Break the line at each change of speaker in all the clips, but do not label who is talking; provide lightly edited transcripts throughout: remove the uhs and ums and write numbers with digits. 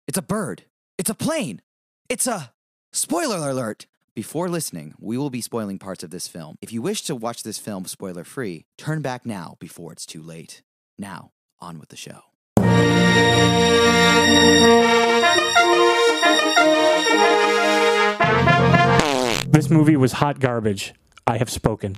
It's a bird. It's a plane. It's a... Spoiler alert! Before listening, we will be spoiling parts of this film. If you wish to watch this film spoiler-free, turn back now before it's too late. Now, on with the show.
This movie was hot garbage. I have spoken.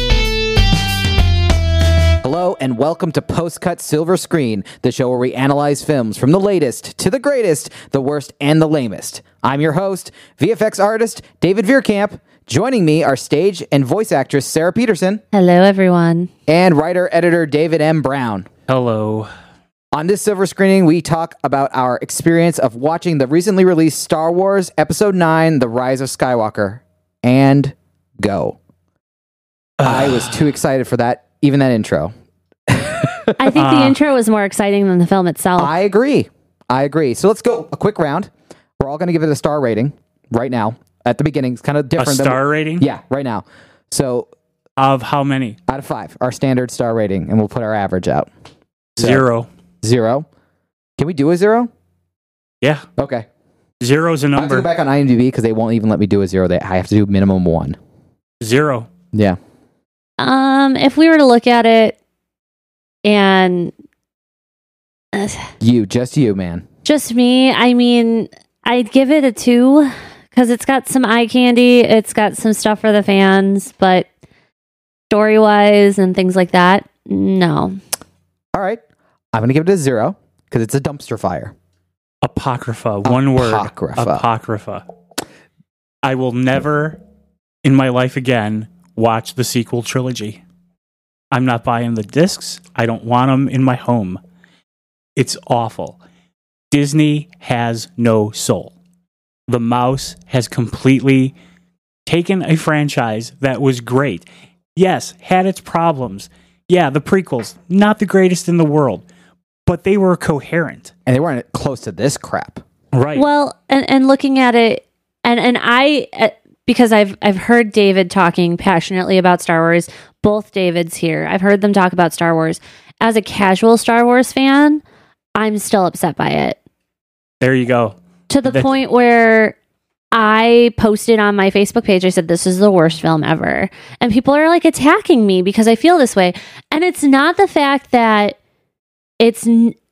Hello and welcome to Postcut Silver Screen, the show where we analyze films from the latest to the greatest, the worst and the lamest. I'm your host, VFX artist David Veerkamp. Joining me are stage and voice actress Sarah Peterson.
Hello, everyone.
And writer-editor David M. Brown.
Hello.
On this Silver Screening, we talk about our experience of watching the recently released Star Wars Episode 9, The Rise of Skywalker. And go. I was too excited for that, even that intro.
I think the intro was more exciting than the film itself.
I agree. So let's go a quick round. We're all going to give it a star rating right now. At the beginning, it's kind of different.
A star rating?
Yeah, right now. So
of how many?
Out of 5, our standard star rating, and we'll put our average out. So,
0.
0. Can we do a 0?
Yeah.
Okay.
0 is a
I have to
number.
go back on IMDb because they won't even let me do a 0. I have to do minimum 1.
0.
Yeah.
If we were to look at it and
Just you, man.
just me, I mean, I'd give it a 2 because it's got some eye candy. It's got some stuff for the fans, but story-wise and things like that, no.
All right. I'm going to give it a 0 because it's a dumpster fire.
Apocrypha. One word. Apocrypha. I will never in my life again watch the sequel trilogy. I'm not buying the discs. I don't want them in my home. It's awful. Disney has no soul. The mouse has completely taken a franchise that was great. Yes, had its problems. Yeah, the prequels, not the greatest in the world, but they were coherent.
And they weren't close to this crap.
Right.
Well, and looking at it, and I, because I've heard David talking passionately about Star Wars, both Davids here, I've heard them talk about Star Wars. As a casual Star Wars fan, I'm still upset by it.
There you go.
To the point where I posted on my Facebook page, I said, this is the worst film ever. And people are like attacking me because I feel this way. And it's not the fact that it's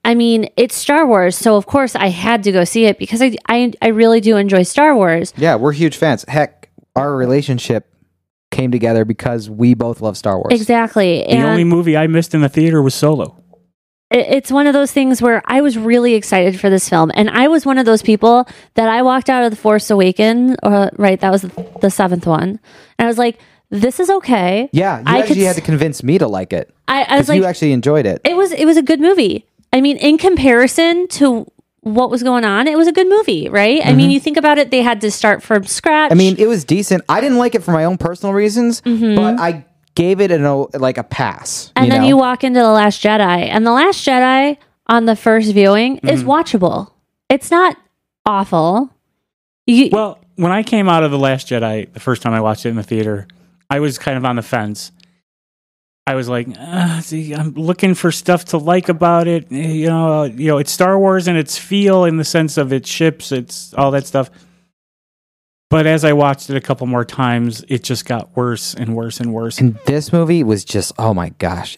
Star Wars. So of course I had to go see it because I really do enjoy Star Wars.
Yeah, we're huge fans. Heck, our relationship came together because we both love Star Wars.
Exactly.
The only movie I missed in the theater was Solo.
It's one of those things where I was really excited for this film. And I was one of those people that I walked out of The Force Awakens, right, that was the 7th one. And I was like, this is okay.
Yeah, you actually had to convince me to like it.
I was like,
you actually enjoyed it.
It was a good movie. I mean, in comparison to what was going on, it was a good movie, right? I mean, you think about it, they had to start from scratch.
I mean, it was decent. I didn't like it for my own personal reasons, but I gave it a pass.
And then you walk into The Last Jedi, and The Last Jedi on the first viewing is watchable. It's not awful.
Well, when I came out of The Last Jedi, the first time I watched it in the theater, I was kind of on the fence. I was like, I'm looking for stuff to like about it. You know, it's Star Wars and its feel in the sense of its ships, it's all that stuff. But as I watched it a couple more times, it just got worse and worse and worse.
And this movie was just, oh my gosh,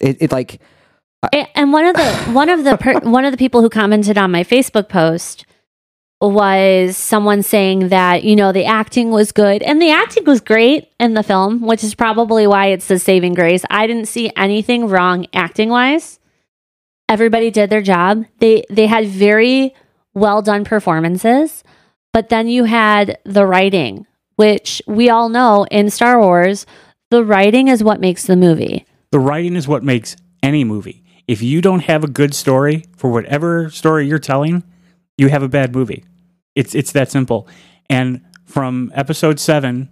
And one of the people who commented on my Facebook post was someone saying that, the acting was good, and the acting was great in the film, which is probably why it's the saving grace. I didn't see anything wrong acting wise. Everybody did their job. They had very well done performances, but then you had the writing, which we all know in Star Wars, the writing is what makes the movie.
The writing is what makes any movie. If you don't have a good story for whatever story you're telling, you have a bad movie. It's that simple. And from episode 7,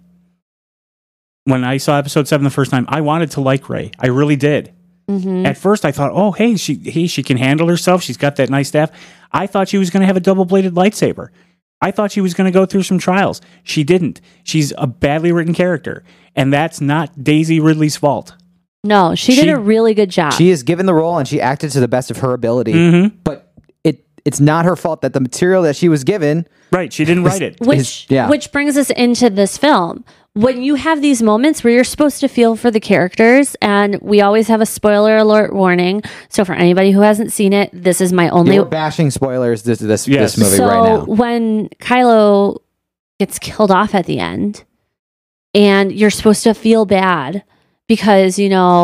when I saw episode 7 the first time, I wanted to like Rey. I really did. Mm-hmm. At first, I thought, oh, hey, she can handle herself. She's got that nice staff. I thought she was going to have a double-bladed lightsaber. I thought she was going to go through some trials. She didn't. She's a badly written character. And that's not Daisy Ridley's fault.
No, she did a really good job.
She is given the role and she acted to the best of her ability.
Mm-hmm.
But it's not her fault that the material that she was given.
Right, she didn't write it.
Which brings us into this film. When you have these moments where you're supposed to feel for the characters, and we always have a spoiler alert warning. So for anybody who hasn't seen it, this is my only...
We're bashing spoilers this movie right now.
So when Kylo gets killed off at the end, and you're supposed to feel bad because,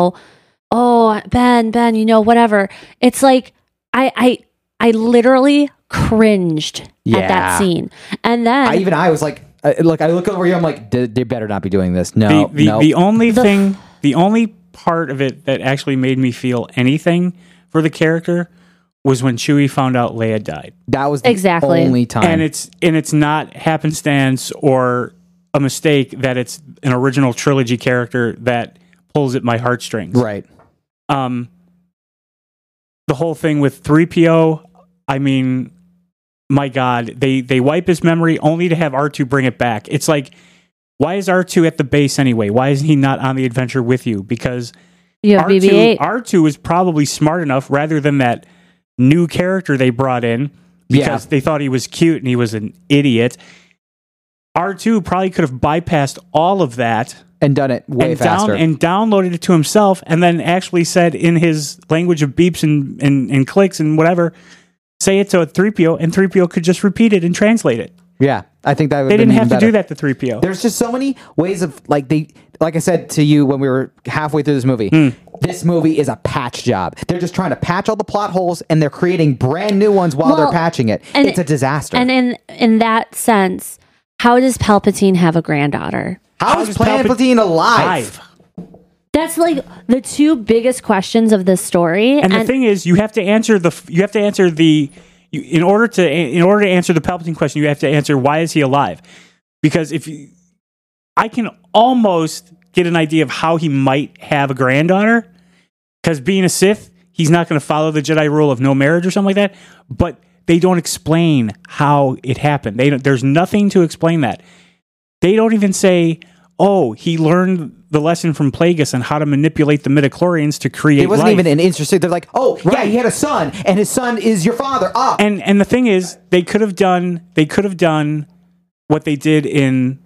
oh, Ben, whatever. It's like, I literally cringed at that scene. And then...
I was like... Look, I look over here. I'm like, they better not be doing this. No,
the only part of it that actually made me feel anything for the character was when Chewie found out Leia died.
That was the only time,
and it's not happenstance or a mistake that it's an original trilogy character that pulls at my heartstrings.
Right.
The whole thing with 3PO. I mean. My God, they wipe his memory only to have R2 bring it back. It's like, why is R2 at the base anyway? Why is he not on the adventure with you? Because
you have BB-8.
R2 is probably smart enough, rather than that new character they brought in because they thought he was cute and he was an idiot. R2 probably could have bypassed all of that
and done it way faster
and downloaded it to himself, and then actually said in his language of beeps and clicks and whatever. Say it to a 3PO, and 3PO could just repeat it and translate it.
Yeah, I think that would
they didn't have to do that to 3PO.
There's just so many ways of like I said to you when we were halfway through this movie. This movie is a patch job. They're just trying to patch all the plot holes, and they're creating brand new ones while they're patching it. It's a disaster.
And in that sense, how does Palpatine have a granddaughter?
How is Palpatine alive?
That's like the two biggest questions of this story.
And the thing is, you have to answer in order to answer the Palpatine question, you have to answer why is he alive? Because I can almost get an idea of how he might have a granddaughter. Because being a Sith, he's not going to follow the Jedi rule of no marriage or something like that. But they don't explain how it happened. There's nothing to explain that. They don't even say, oh, he learned the lesson from Plagueis on how to manipulate the midichlorians to create life.
It wasn't even an interesting... They're like, oh, right. Yeah, he had a son, and his son is your father. Ah.
And the thing is, they could have done what they did in...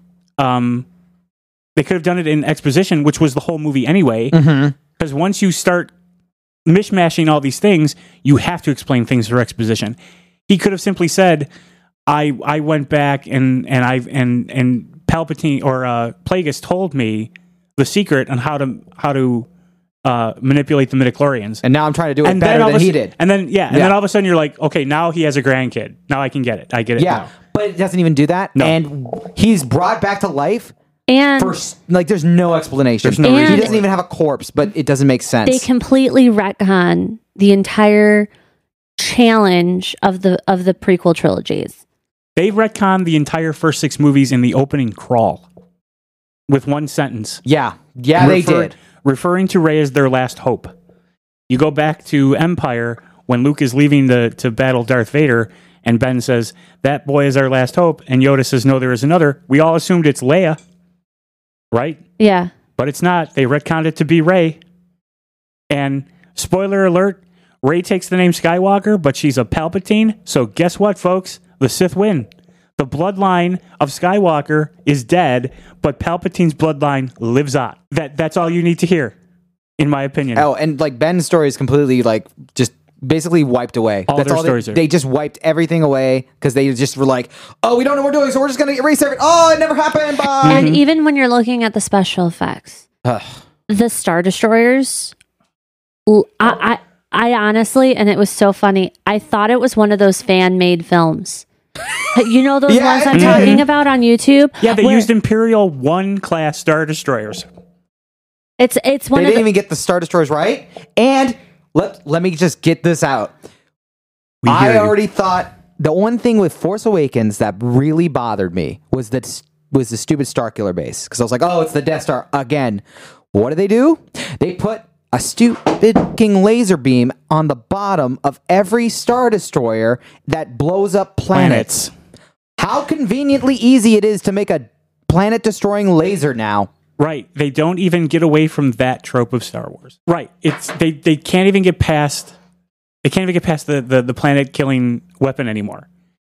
they could have done it in exposition, which was the whole movie anyway. Because once you start mishmashing all these things, you have to explain things through exposition. He could have simply said, I went back and Palpatine or Plagueis told me the secret on how to manipulate the midichlorians,
and now I'm trying to do it better than he did.
And then all of a sudden you're like, okay, now he has a grandkid. Now I can get it. I get it.
Yeah,
now.
But it doesn't even do that. No. And he's brought back to life.
And
there's no explanation.
There's no reason.
He doesn't even have a corpse, but it doesn't make sense.
They completely retcon the entire challenge of the prequel trilogies.
They've retconned the entire first 6 movies in the opening crawl with one sentence.
Yeah, they did.
Referring to Rey as their last hope. You go back to Empire when Luke is leaving to battle Darth Vader, and Ben says, that boy is our last hope, and Yoda says, no, there is another. We all assumed it's Leia, right?
Yeah.
But it's not. They retconned it to be Rey. And spoiler alert, Rey takes the name Skywalker, but she's a Palpatine. So guess what, folks? The Sith win. The bloodline of Skywalker is dead, but Palpatine's bloodline lives on. That's all you need to hear, in my opinion.
Oh, and like Ben's story is completely like just basically wiped away. They just wiped everything away because they just were like, oh, we don't know what we're doing, so we're just going to erase everything. Oh, it never happened. Bye.
And even when you're looking at the special effects, the Star Destroyers, I honestly, and it was so funny, I thought it was one of those fan-made films. You know those ones I'm talking about on YouTube?
Yeah, they used Imperial 1 class Star Destroyers.
It's one.
They didn't even get the Star Destroyers right. And let me just get this out. I already thought the one thing with Force Awakens that really bothered me was the stupid Starkiller base, because I was like, oh, it's the Death Star again. What do? They put a stupid fucking laser beam on the bottom of every Star Destroyer that blows up planets. How conveniently easy it is to make a planet-destroying laser now.
Right. They don't even get away from that trope of Star Wars. Right. They can't even get past They can't even get past the planet-killing weapon anymore.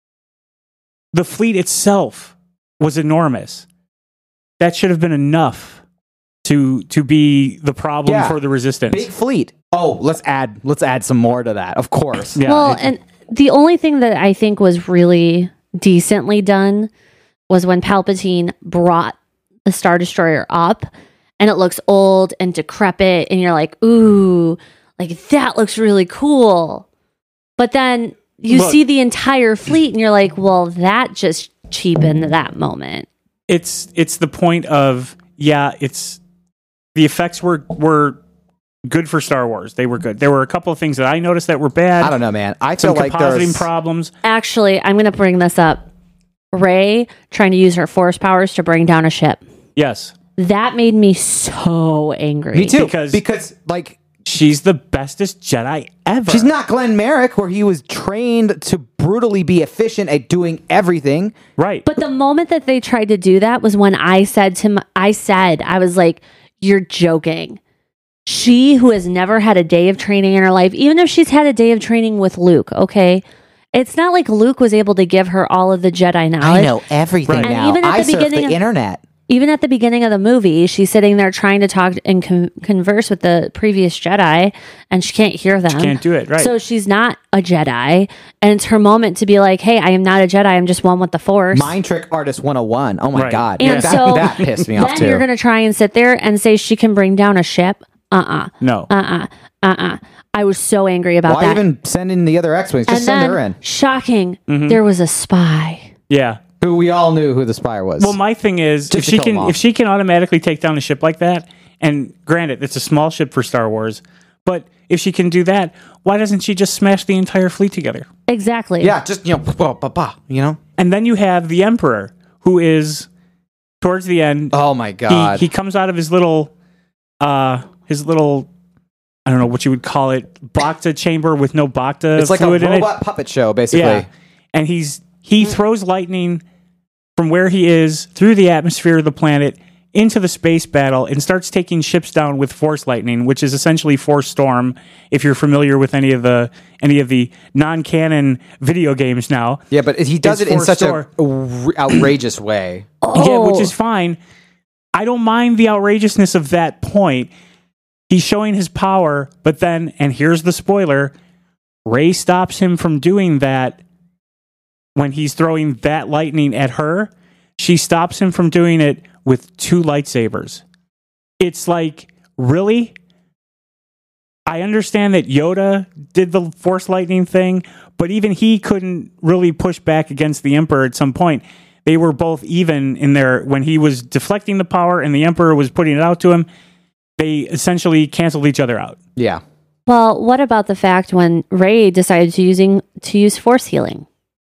The fleet itself was enormous. That should have been enough to be the problem for the Resistance.
Big fleet. Oh, let's add some more to that. Of course.
Yeah. Well, and the only thing that I think was really decently done was when Palpatine brought the Star Destroyer up, and it looks old and decrepit, and you're like, ooh, like that looks really cool. But then you see the entire fleet, and you're like, well, that just cheapened that moment.
It's the point of, it's the effects were good for Star Wars. They were good. There were a couple of things that I noticed that were bad.
I don't know, man. I
feel
like
compositing problems.
Actually, I'm going to bring this up. Rey trying to use her force powers to bring down a ship.
Yes.
That made me so angry.
Me too. Because like,
she's the bestest Jedi ever.
She's not Glenn Merrick, where he was trained to brutally be efficient at doing everything.
Right.
But the moment that they tried to do that was when I was like, you're joking. She, who has never had a day of training in her life, even if she's had a day of training with Luke, okay? It's not like Luke was able to give her all of the Jedi knowledge.
I know everything now. Even at the beginning of the internet.
Even at the beginning of the movie, she's sitting there trying to talk and converse with the previous Jedi, and she can't hear them. She
can't do it, right.
So she's not a Jedi, and it's her moment to be like, hey, I am not a Jedi, I'm just one with the Force.
Mind Trick Artist 101. Oh my God.
And so
that pissed me off too.
Then you're going to try and sit there and say she can bring down a ship?
No.
I was so angry about that.
Why even send in the other X-Wings? Just send her in.
Shocking. There was a spy.
Yeah.
Who we all knew who the spy was.
Well, my thing is, if she can automatically take down a ship like that, and granted, it's a small ship for Star Wars, but if she can do that, why doesn't she just smash the entire fleet together?
Exactly.
Yeah, just, you know.
And then you have the Emperor, who is, towards the end...
Oh, my God.
He comes out of his little, I don't know what you would call it, Bacta chamber with no Bacta
It's like a
fluid in
robot
it.
puppet show, basically.
Yeah. And he throws lightning from where he is through the atmosphere of the planet into the space battle and starts taking ships down with force lightning, which is essentially Force Storm, if you're familiar with any of the non-canon video games now.
Yeah, but he does it in such an outrageous way.
Yeah, which is fine. I don't mind the outrageousness of that point. He's showing his power, but then, and here's the spoiler, Rey stops him from doing that. When he's throwing that lightning at her, she stops him from doing it with 2 lightsabers. It's like, really? I understand that Yoda did the Force lightning thing, but even he couldn't really push back against the Emperor at some point. They were both even in there when he was deflecting the power and the Emperor was putting it out to him. They essentially canceled each other out.
Yeah.
Well, what about the fact when Rey decided to use Force healing?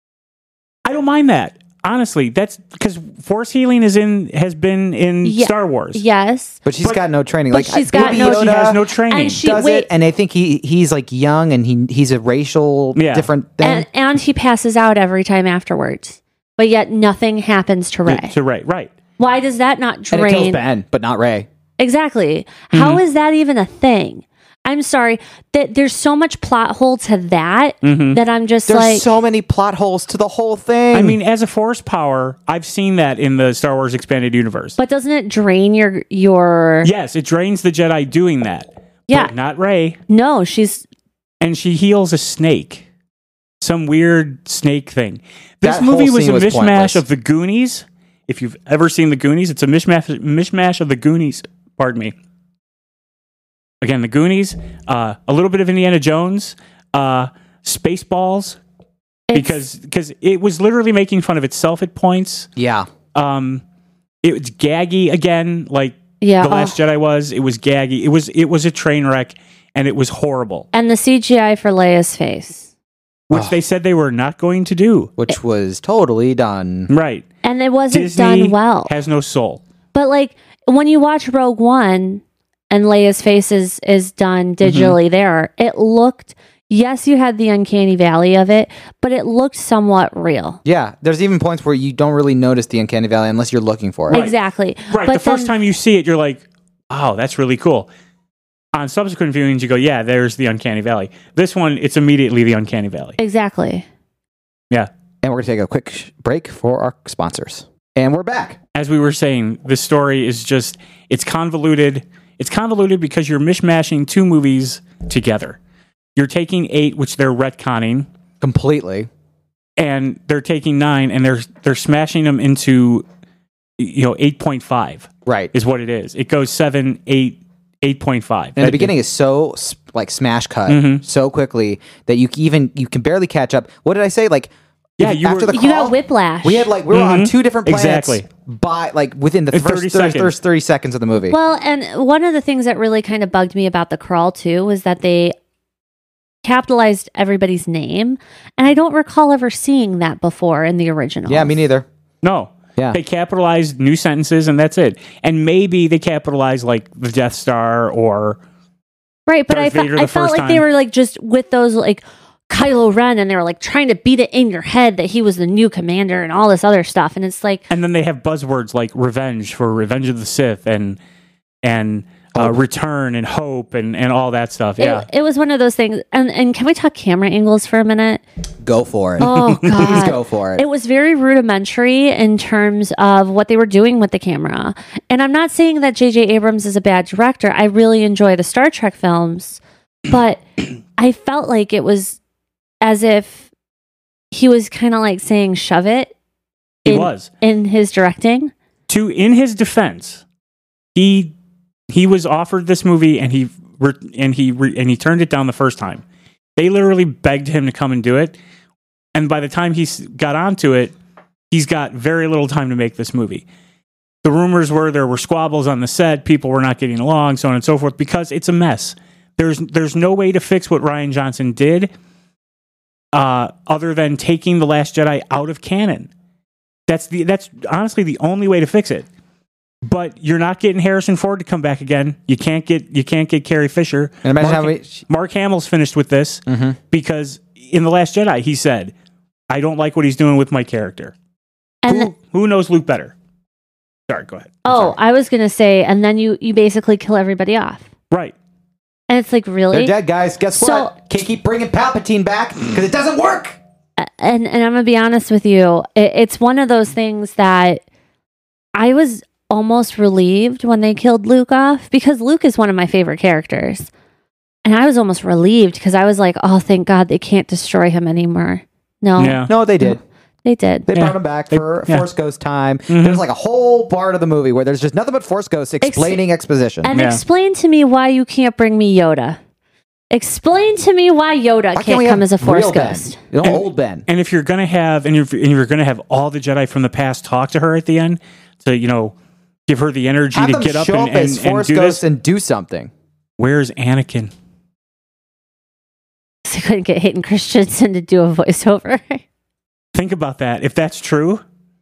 I don't mind that. Honestly, that's because Force healing has been in Star Wars.
Yes.
But she's got no training.
Like, she's got no,
she has no training.
And she
does it, and I think he's like young and he's a racial different thing.
And he passes out every time afterwards. But yet nothing happens to Rey.
To Rey, right.
Why does that not drain?
And it kills Ben, but not Rey.
Exactly. How is that even a thing? I'm sorry that there's so much plot hole to that that I'm just
there's so many plot holes to the whole thing.
I mean, as a Force power, I've seen that in the Star Wars expanded universe.
But doesn't it drain your?
Yes, it drains the Jedi doing that.
Yeah,
but not Rey.
No,
she heals a snake, some weird snake thing. This movie was a mishmash of the Goonies. If you've ever seen the Goonies, it's a mishmash of the Goonies. Pardon me. Again, the Goonies, a little bit of Indiana Jones, Spaceballs, because it was literally making fun of itself at points.
Yeah.
It was gaggy again, like The Last Jedi was. It was gaggy. It was a train wreck, and it was horrible.
And the CGI for Leia's face,
which they said they were not going to do,
which was totally done
right,
and it wasn't
Disney
done well.
Has no soul.
But like when you watch Rogue One. And Leia's face is done digitally there. It looked, yes, you had the uncanny valley of it, but it looked somewhat real.
Yeah, there's even points where you don't really notice the uncanny valley unless you're looking for it.
Right. Exactly.
Right, but the first time you see it, you're like, oh, that's really cool. on subsequent viewings, you go, yeah, there's the Uncanny Valley. This one, it's immediately the Uncanny Valley.
Exactly.
Yeah.
And we're going to take a quick break for our sponsors. And we're back.
As we were saying, the story is just, it's convoluted. It's convoluted because you're mishmashing two movies together. You're taking 8, which they're retconning.
Completely.
And they're taking 9, and they're smashing them into, 8.5.
Right.
Is what it is. It goes 7, 8, 8.5.
And the beginning is so smash cut so quickly that you can barely catch up. What did I say? Like, after the call,
you got whiplash.
We had we were on 2 different planets
exactly.
within the first 30 seconds of the movie.
Well, and one of the things that really kind of bugged me about The Crawl too was that they capitalized everybody's name, and I don't recall ever seeing that before in the original.
Yeah, me neither.
No.
Yeah.
They capitalized new sentences, and that's it. And maybe they capitalized like the Death Star or
right, but I felt like they were like just with those like Kylo Ren, and they were like trying to beat it in your head that he was the new commander and all this other stuff, and it's like,
and then they have buzzwords like revenge for Revenge of the Sith and return and hope and all that stuff. Yeah,
it was one of those things. And can we talk camera angles for a minute?
Go for it.
Oh God,
please go for it.
It was very rudimentary in terms of what they were doing with the camera. And I'm not saying that J.J. Abrams is a bad director. I really enjoy the Star Trek films, but I felt like it was as if he was kind of like saying "shove it."
He was
in his directing.
In his defense, he was offered this movie and he turned it down the first time. They literally begged him to come and do it, and by the time he got onto it, he's got very little time to make this movie. The rumors were there were squabbles on the set, people were not getting along, so on and so forth, because it's a mess. There's no way to fix what Rian Johnson did. Other than taking The Last Jedi out of canon. That's honestly the only way to fix it. But you're not getting Harrison Ford to come back again. You can't get Carrie Fisher.
And imagine
Mark Hamill's finished with this because in The Last Jedi he said, "I don't like what he's doing with my character." And who knows Luke better? Sorry, go ahead.
I was gonna say, and then you basically kill everybody off,
right?
And it's like, really?
They're dead, guys. Guess what? Can't keep bringing Palpatine back because it doesn't work.
And I'm going to be honest with you. It's one of those things that I was almost relieved when they killed Luke off, because Luke is one of my favorite characters. And I was almost relieved because I was like, oh, thank God they can't destroy him anymore. No.
Yeah.
No, they did.
They did.
They brought him back for Force Ghost time. There's like a whole part of the movie where there's just nothing but Force Ghosts explaining exposition.
And explain to me why you can't bring me Yoda. Explain to me why Yoda can't come as a Force Ghost.
Old Ben.
And if you're gonna have all the Jedi from the past talk to her at the end to give her the energy to get up and
Force
do
Ghosts
this
and do something.
Where's Anakin?
So I couldn't get Hayden Christensen to do a voiceover.
Think about that. If that's true,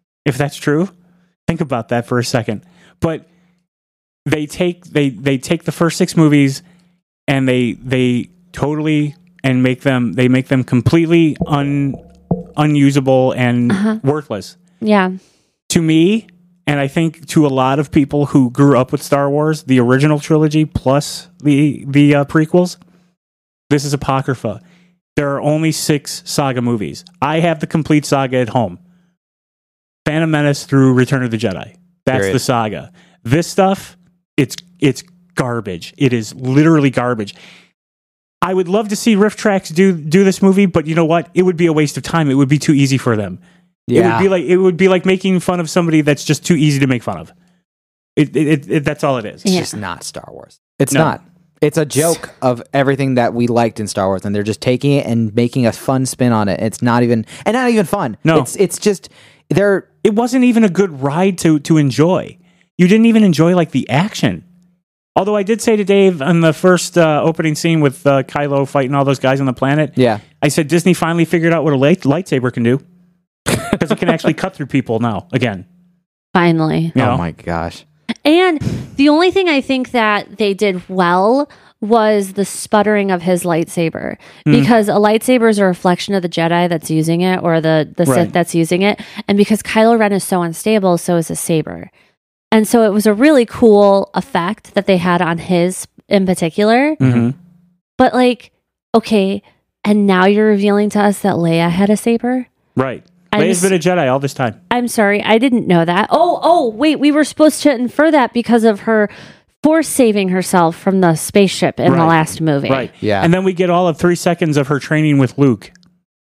think about that for a second. But they take the first 6 movies and they totally and make them completely unusable and worthless.
Yeah.
To me, and I think to a lot of people who grew up with Star Wars, the original trilogy plus the prequels, this is Apocrypha. There are only 6 saga movies. I have the complete saga at home. Phantom Menace through Return of the Jedi. That's the saga. This stuff, it's garbage. It is literally garbage. I would love to see Riff Tracks do this movie, but you know what? It would be a waste of time. It would be too easy for them.
Yeah.
It would be like making fun of somebody that's just too easy to make fun of. That's all it is.
It's just not Star Wars. It's not. It's a joke of everything that we liked in Star Wars, and they're just taking it and making a fun spin on it. It's not even fun.
No,
it's just
It wasn't even a good ride to enjoy. You didn't even enjoy like the action. Although I did say to Dave on the first opening scene with Kylo fighting all those guys on the planet, I said Disney finally figured out what a lightsaber can do because it can actually cut through people now again.
Finally.
Oh my gosh.
And the only thing I think that they did well was the sputtering of his lightsaber, because a lightsaber is a reflection of the Jedi that's using it, or the Sith that's using it. And because Kylo Ren is so unstable, so is his saber. And so it was a really cool effect that they had on his in particular.
Mm-hmm.
But like, okay, and now you're revealing to us that Leia had a saber?
Right. Leia's been a Jedi all this time.
I'm sorry, I didn't know that. Oh, wait, we were supposed to infer that because of her force saving herself from the spaceship in the last movie.
Right.
Yeah.
And then we get all of 3 seconds of her training with Luke.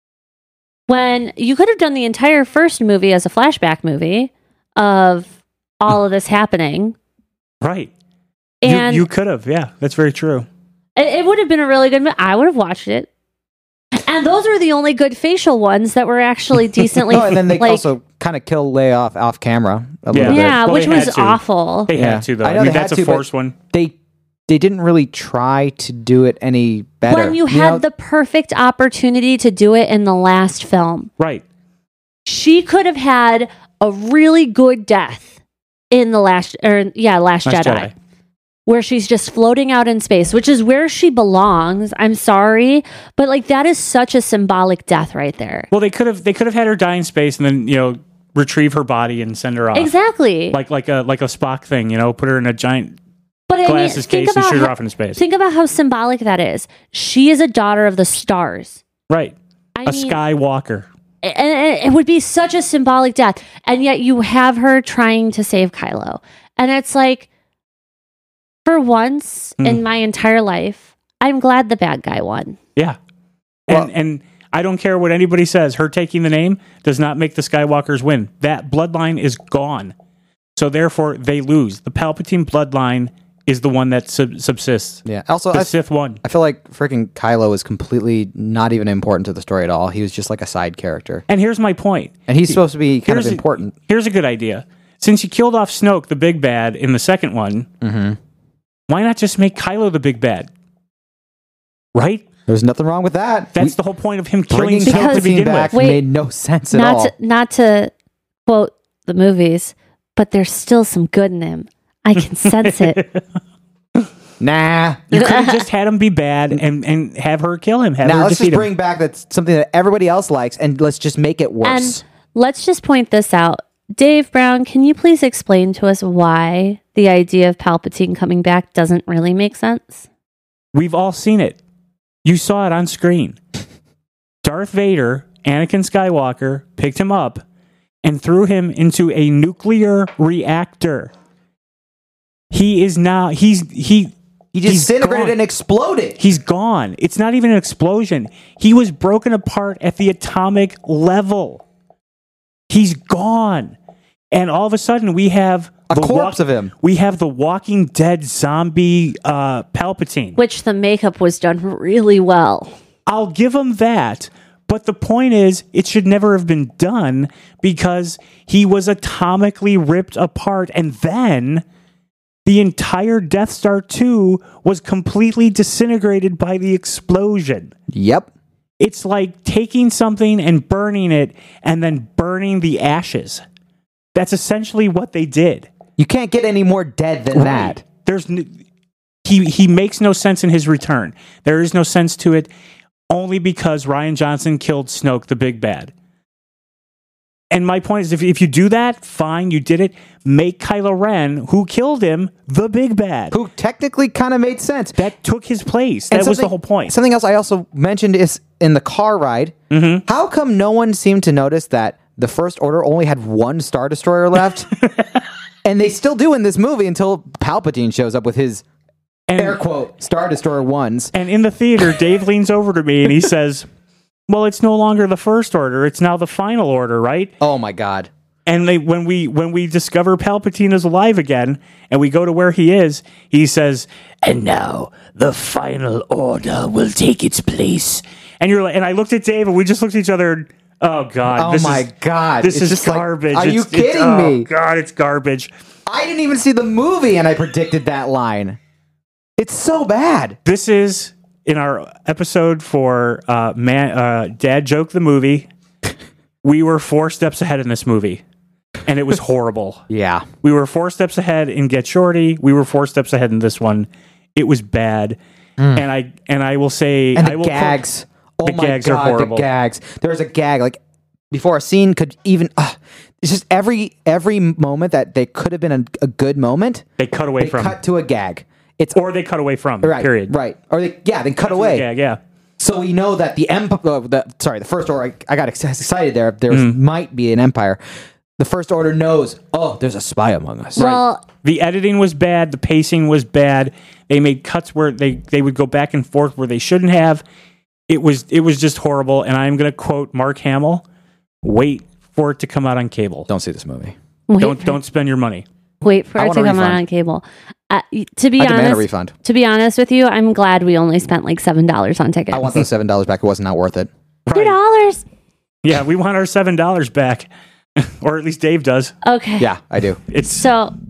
When you could have done the entire first movie as a flashback movie of all of this happening.
Right.
And
you could have. Yeah, that's very true.
It would have been a really good movie. I would have watched it. And those were the only good facial ones that were actually decently.
And then they also kind of kill Leia off camera a little bit.
Yeah,
Well,
which was awful.
They had to, though.
I know
that's a forced one.
They didn't really try to do it any better.
When you had the perfect opportunity to do it in the last film.
Right.
She could have had a really good death in the Last Jedi. Where she's just floating out in space, which is where she belongs. I'm sorry, but like that is such a symbolic death right there.
Well, they could have had her die in space and then retrieve her body and send her off.
Exactly,
like a Spock thing. Put her in a giant glasses case and shoot her off into space.
Think about how symbolic that is. She is a daughter of the stars,
right? A Skywalker.
And it would be such a symbolic death, and yet you have her trying to save Kylo, and it's like. For once in my entire life, I'm glad the bad guy won.
Yeah. And I don't care what anybody says. Her taking the name does not make the Skywalkers win. That bloodline is gone. So therefore, they lose. The Palpatine bloodline is the one that subsists.
Yeah. Also,
the Sith won.
I feel like freaking Kylo is completely not even important to the story at all. He was just like a side character.
And here's my point.
And he's supposed to be kind of important.
Here's a good idea. Since you killed off Snoke, the big bad, in the second one, why not just make Kylo the big bad? Right?
There's nothing wrong with that.
That's the whole point of him killing Snoke to begin with.
Made no sense at all.
Not to quote the movies, but there's still some good in him. I can sense it.
Nah.
You could have just had him be bad and have her kill him.
Now let's just bring back something that everybody else likes and let's just make it worse.
And let's just point this out. Dave Brown, can you please explain to us why the idea of Palpatine coming back doesn't really make sense?
We've all seen it. You saw it on screen. Darth Vader, Anakin Skywalker, picked him up and threw him into a nuclear reactor. He is now... He
disintegrated and exploded.
He's gone. It's not even an explosion. He was broken apart at the atomic level. He's gone. And all of a sudden, we have
a corpse of him.
We have the Walking Dead zombie Palpatine.
Which the makeup was done really well.
I'll give him that. But the point is, it should never have been done because he was atomically ripped apart. And then the entire Death Star 2 was completely disintegrated by the explosion.
Yep.
It's like taking something and burning it and then burning the ashes. That's essentially what they did.
You can't get any more dead than that.
He makes no sense in his return. There is no sense to it only because Rian Johnson killed Snoke, the big bad. And my point is, if you do that, fine, you did it. Make Kylo Ren, who killed him, the big bad.
Who technically kind of made sense.
That took his place. That was the whole point.
Something else I also mentioned is in the car ride. Mm-hmm. How come no one seemed to notice that the First Order only had one Star Destroyer left? And they still do in this movie until Palpatine shows up with his, air quote, Star Destroyer ones.
And in the theater, Dave leans over to me and he says... Well, it's no longer the First Order; it's now the Final Order, right?
Oh my God!
And when we discover Palpatine is alive again, and we go to where he is, he says, "And now the Final Order will take its place." And and I looked at Dave, and we just looked at each other. And, oh God!
Oh my God!
This is garbage.
Are you kidding me?
Oh God! It's garbage.
I didn't even see the movie, and I predicted that line. It's so bad.
This is. In our episode for Dad Joke the Movie, we were 4 steps ahead in this movie, and it was horrible.
Yeah.
We were 4 steps ahead in Get Shorty. We were 4 steps ahead in this one. It was bad. And I will say...
And the gags. Oh my
gags
God,
are horrible.
The gags. There's a gag, like, before a scene could even... it's just every moment that they could have been a good moment...
They cut away from.
They cut to a gag.
or they cut away from. Period.
Right. Or they cut away.
Yeah.
So we know that the First Order. I got excited there. There might be an empire. The First Order knows. Oh, there's a spy among us.
Well,
the editing was bad. The pacing was bad. They made cuts where they would go back and forth where they shouldn't have. It was just horrible. And I'm going to quote Mark Hamill: "Wait for it to come out on cable.
Don't see this movie.
Don't spend your money.
Wait for it to come out on cable." To be
demand a refund.
To be honest with you, I'm glad we only spent like $7 on tickets.
I want those $7 back. It was not worth it.
$2.
Yeah, we want our $7 back, or at least Dave does.
Okay.
Yeah, I do.
It's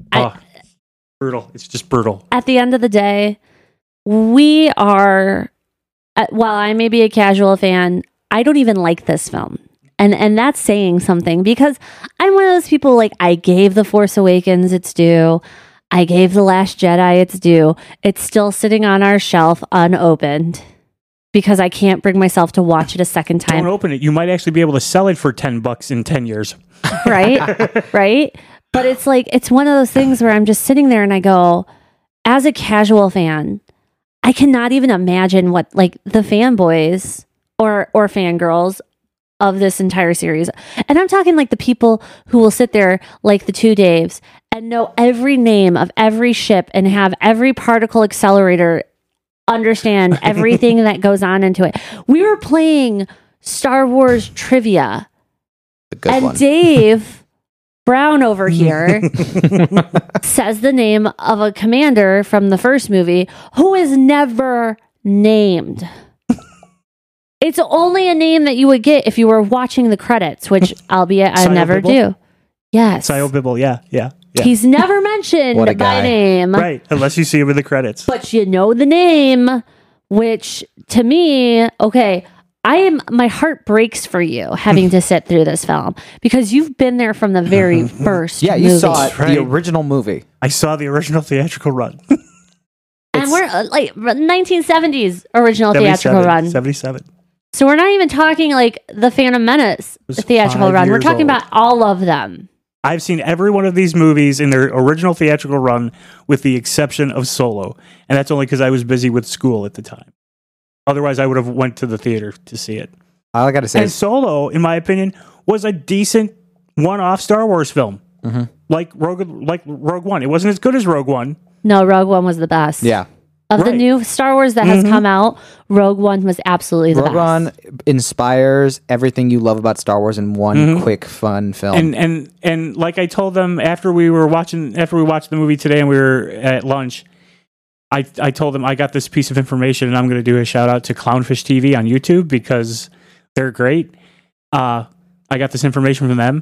brutal. It's just brutal.
At the end of the day, we are. While I may be a casual fan, I don't even like this film. And that's saying something, because I'm one of those people, like, I gave The Force Awakens its due. I gave The Last Jedi its due. It's still sitting on our shelf unopened because I can't bring myself to watch it a second time.
Don't open it. You might actually be able to sell it for $10 in 10 years.
Right? Right? But it's like, it's one of those things where I'm just sitting there and I go, as a casual fan, I cannot even imagine what, like, the fanboys or fangirls of this entire series. And I'm talking like the people who will sit there like the two Daves and know every name of every ship and have every particle accelerator, understand everything that goes on into it. We were playing Star Wars trivia. And one. Dave Brown over here says the name of a commander from the first movie who is never named. It's only a name that you would get if you were watching the credits, which, albeit, I never do. Yes.
Sio Bibble, yeah.
He's never mentioned by name.
Right, unless you see him in the credits.
But you know the name, which, to me, okay, my heart breaks for you having to sit through this film, because you've been there from the very first movie.
You saw it, the original movie.
I saw the original theatrical run.
And we're, like, 1970s original theatrical run.
77.
So we're not even talking like the Phantom Menace theatrical run. We're talking about all of them.
I've seen every one of these movies in their original theatrical run, with the exception of Solo. And that's only because I was busy with school at the time. Otherwise, I would have went to the theater to see it.
All I got to say
is Solo, in my opinion, was a decent one-off Star Wars film. Mm-hmm. Like Rogue One. It wasn't as good as Rogue One.
No, Rogue One was the best.
Yeah.
Of the new Star Wars that has come out, Rogue One was absolutely the best. Rogue One
inspires everything you love about Star Wars in one quick, fun film.
And like I told them after we watched the movie today and we were at lunch, I told them I got this piece of information and I'm going to do a shout out to Clownfish TV on YouTube because they're great. I got this information from them.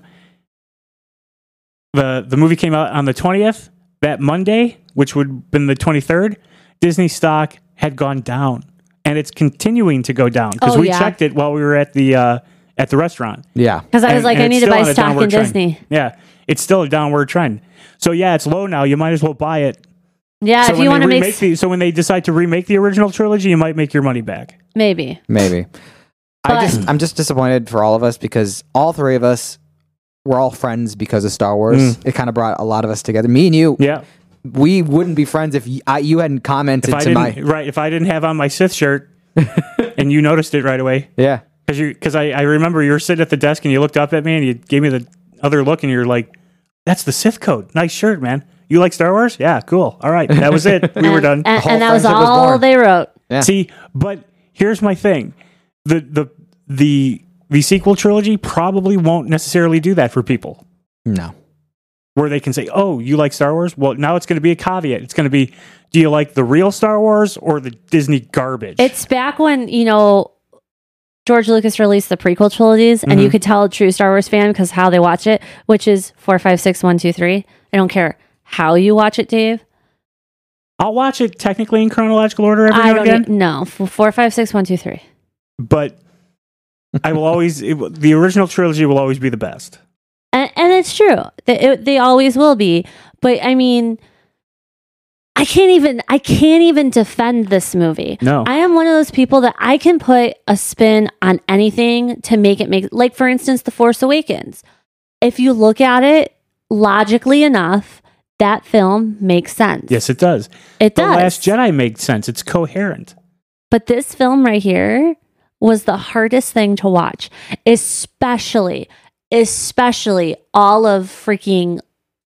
The movie came out on the 20th. That Monday, which would have been the 23rd, Disney stock had gone down, and it's continuing to go down because we checked it while we were at the restaurant.
Yeah,
because I was like, I need to buy stock in Disney.
Yeah, it's still a downward trend. So yeah, it's low now. You might as well buy it.
Yeah,
so
if you want to make.
So when they decide to remake the original trilogy, you might make your money back.
Maybe.
I'm just disappointed for all of us because all three of us were all friends because of Star Wars. It kind of brought a lot of us together. Me and you.
Yeah.
We wouldn't be friends if you hadn't commented
if I didn't have on my Sith shirt and you noticed it right away.
Yeah.
Because I remember you were sitting at the desk and you looked up at me and you gave me the other look and you're like, that's the Sith code. Nice shirt, man. You like Star Wars? Yeah, cool. All right. That was it. We were done.
And that was all they wrote.
Yeah. See, but here's my thing. The sequel trilogy probably won't necessarily do that for people.
No.
Where they can say, oh, you like Star Wars? Well, now it's going to be a caveat. It's going to be, do you like the real Star Wars or the Disney garbage?
It's back when, George Lucas released the prequel trilogies, and you could tell a true Star Wars fan because how they watch it, which is 4, 5, 6, 1, 2, 3. I don't care how you watch it, Dave.
I'll watch it technically in chronological order every now and again.
No, 4, 5, 6, 1, 2, 3.
But I will always, the original trilogy will always be the best.
And it's true. They always will be. But I mean, I can't even defend this movie.
No.
I am one of those people that I can put a spin on anything to make it like, for instance, The Force Awakens. If you look at it logically enough, that film makes sense.
Yes, it does.
It does.
The Last Jedi makes sense. It's coherent.
But this film right here was the hardest thing to watch, especially all of freaking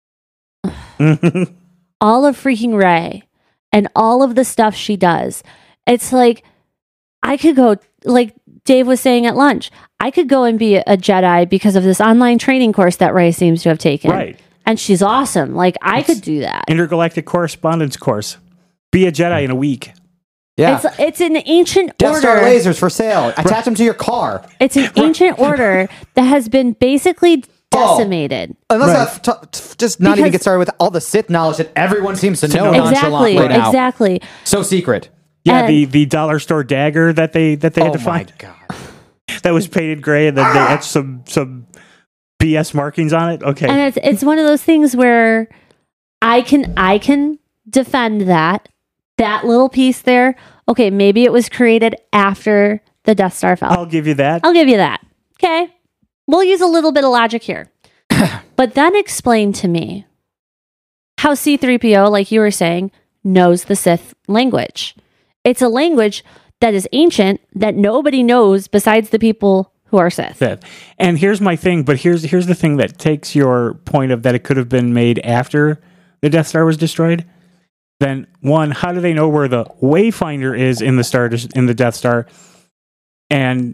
Rey and all of the stuff she does. It's like, I could go, like Dave was saying at lunch, I could go and be a Jedi because of this online training course that Rey seems to have taken.
Right.
And she's awesome. Like, I could do that.
Intergalactic correspondence course. Be a Jedi in a week.
Yeah.
It's an ancient
Death
order.
Star lasers for sale. Attach them to your car.
It's an ancient order that has been basically decimated.
Unless just not even get started with all the Sith knowledge that everyone seems to know nonchalant right now.
Exactly.
So secret.
Yeah, the dollar store dagger that they had to find.
Oh my God.
That was painted gray, and then they etched some BS markings on it. Okay.
And it's one of those things where I can defend that little piece there. Okay, maybe it was created after the Death Star fell.
I'll give you that.
Okay. We'll use a little bit of logic here. But then explain to me how C-3PO, like you were saying, knows the Sith language. It's a language that is ancient that nobody knows besides the people who are Sith.
And here's my thing, but here's the thing that takes your point of that it could have been made after the Death Star was destroyed. Then one, how do they know where the Wayfinder is in the Death Star? And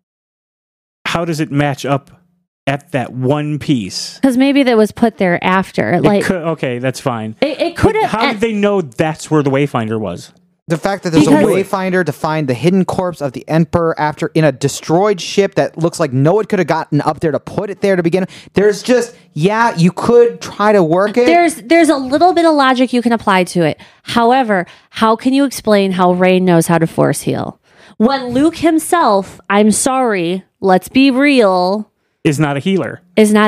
how does it match up at that one piece?
Because maybe that was put there after.
Okay, that's fine.
It could have.
How did they know that's where the Wayfinder was?
The fact that there's a Wayfinder to find the hidden corpse of the Emperor after in a destroyed ship that looks like no one could have gotten up there to put it there to begin. There's just, you could try to work it.
There's a little bit of logic you can apply to it. However, how can you explain how Rey knows how to force heal? When Luke himself, I'm sorry, let's be real,
is not a healer.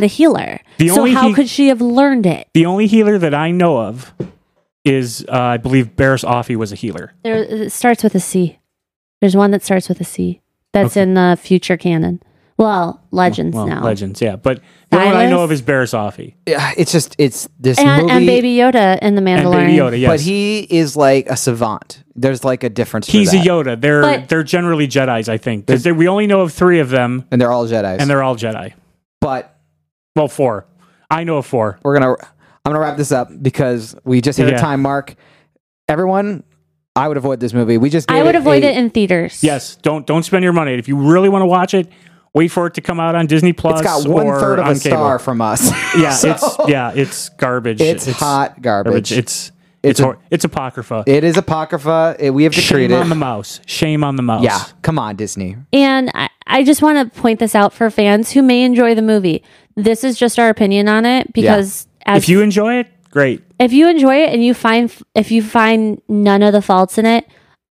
So how could she have learned it?
The only healer that I know of is, I believe, Barriss Offee was a healer.
It starts with a C. There's one that starts with a C. That's in the future canon. Well, Legends now.
Legends, yeah. But the one I know of is Barriss Offee.
Yeah, it's this movie.
And Baby Yoda in The Mandalorian.
And Baby Yoda, yes.
But he is like a savant. There's like a difference.
He's a Yoda. They're generally Jedis, I think. Because we only know of 3 of them.
And they're all Jedis.
But... Well, 4. I know of 4.
I'm going to wrap this up because we just hit a time mark. Everyone, I would avoid this movie. I would
avoid it in theaters.
Yes, don't spend your money. If you really want to watch it, wait for it to come out on Disney Plus.
It's got 1/3 of a star from us.
Yeah, it's garbage.
It's hot garbage.
It's apocrypha.
It is apocrypha. We have to treat it.
Shame on the mouse.
Yeah, come on, Disney.
And I just want to point this out for fans who may enjoy the movie. This is just our opinion on it because
if you enjoy it, great.
If you enjoy it and if you find none of the faults in it,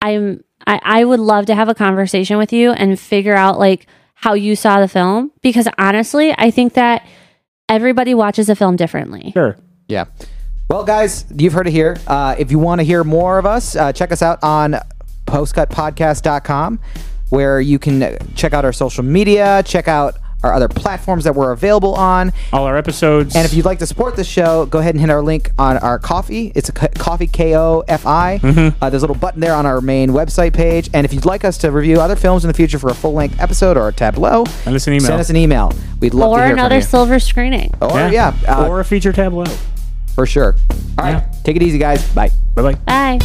I would love to have a conversation with you and figure out like how you saw the film, because honestly, I think that everybody watches a film differently.
Sure.
Yeah. Well, guys, you've heard it here. If you want to hear more of us, check us out on postcutpodcast.com, where you can check out our social media, check out our other platforms that we're available on.
All our episodes.
And if you'd like to support this show, go ahead and hit our link on our Ko-fi. It's a Ko-fi, K-O-F-I. There's a little button there on our main website page. And if you'd like us to review other films in the future for a full-length episode or a tableau,
send us an email.
We'd love to hear from you.
Or another silver screening.
Or
a feature tableau.
For sure. All right. Take it easy, guys. Bye.
Bye-bye.
Bye.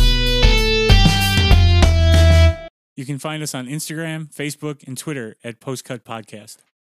You can find us on Instagram, Facebook, and Twitter at Postcut Podcast.